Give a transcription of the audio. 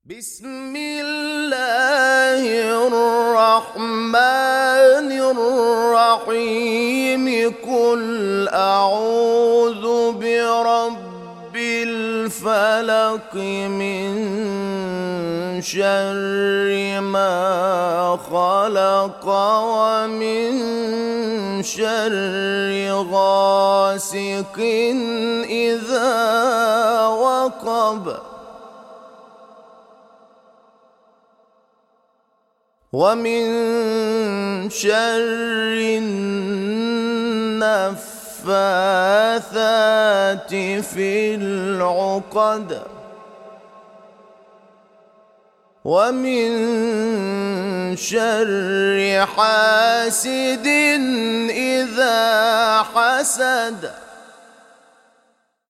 بسم الله الرحمن الرحيم قل أعوذ برب الفلق من شر ما خلق ومن شر غاسق إذا وقب ومن شر النفاثات في العقد ومن شر حاسد إذا حسد.